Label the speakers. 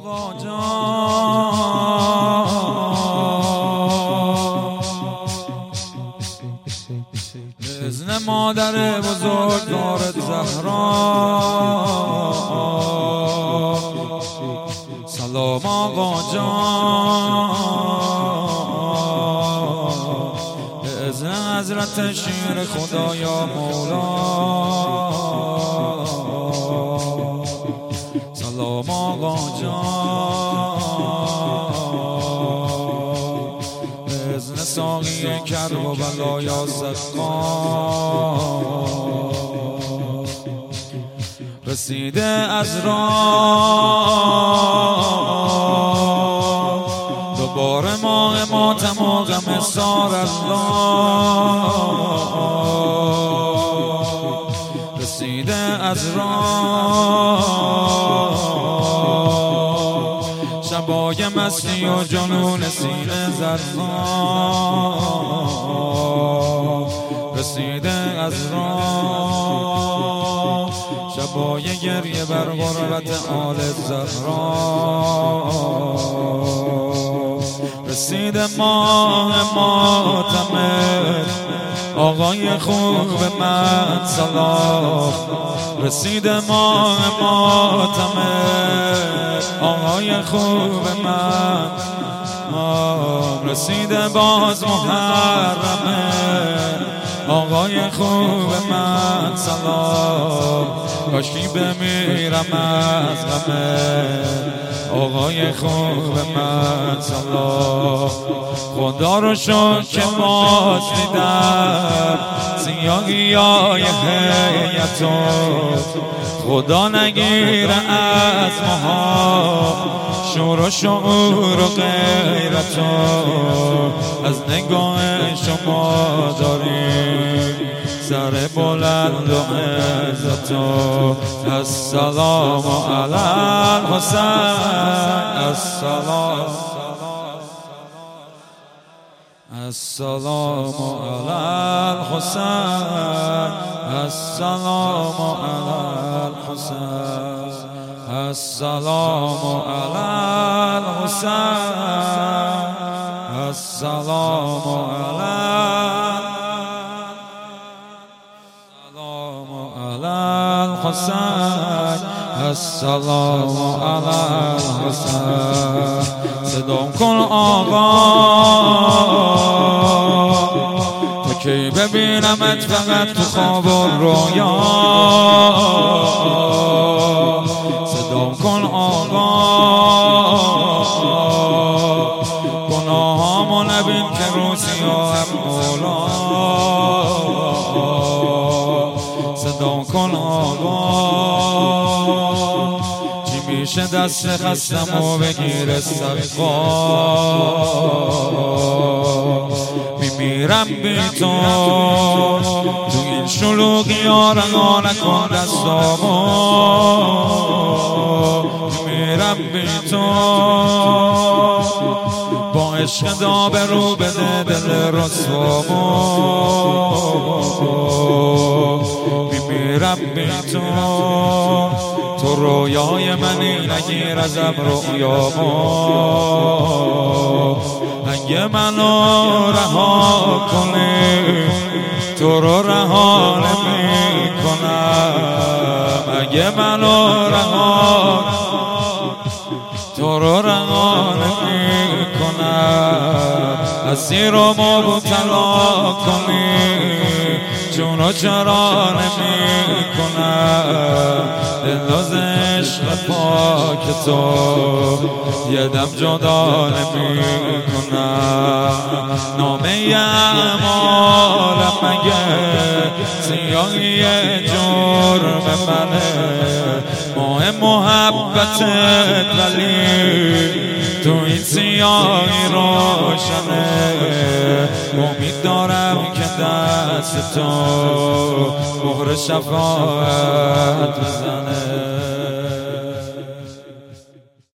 Speaker 1: آقا جان به اذن مادر بزرگوارت زهرا سلام آقا جان به اذن حضرت شیر خدا یا مولا سلام آقا جان به اذن ساقی کرب و بلا یا سقا رسیده از راه دوباره ماه ماتم و غم سار الله رسیده از راه شبای مستی و جنون سینه زرنا رسیده از راه شبای گریه بر غربت آل زهرا رسیده ماه ماتمت آقای خوب من سلام رسیده ماه ماتمت آقای خوب من رسیده باز محرمه آقای خوب من سلام کاشکی بمیرم از غمه آقای خوب من سلام خدا رو شکر که باز دیدم سیاهی های حیاتو خدا نگیره از ماها شور و شعور و غیرتو از نگاه شما داریم سر بلند و عزتو السلام علی الحسین السلام علی الحسین السلام علی الحسین السلام علی الحسین السلام علی الحسین السلام علی الحسین صدام کن آقا تا کی ببینمت فقط تو خواب و رویا صدام کن آقا گناهامو نبین که روزی هم مولا صدام کن آقا چی میشه دست خستم و بگیر سقا میمیرم بی تو این شلوغی ها رها نکن دستامو میمیرم بی تو با عشق دابرو بده دل رسوامو میمیرم بی تو تو رویای منی نگیر ازم رویامو اگه منو رها کنی تو رو رها نمی کنم اگه منو رها تو رو رها نمی کنم اسیر و مبتلا کنی چونو چرا نمی کنم دلوز عشق پاک تو یه دم جدا نمی کنم نامه اعمالم مگه سیاهی جرم منه ماه محبتت ولی تو این سیاهی روشنه امید دارم که دست تو مهر شفاعت بزنه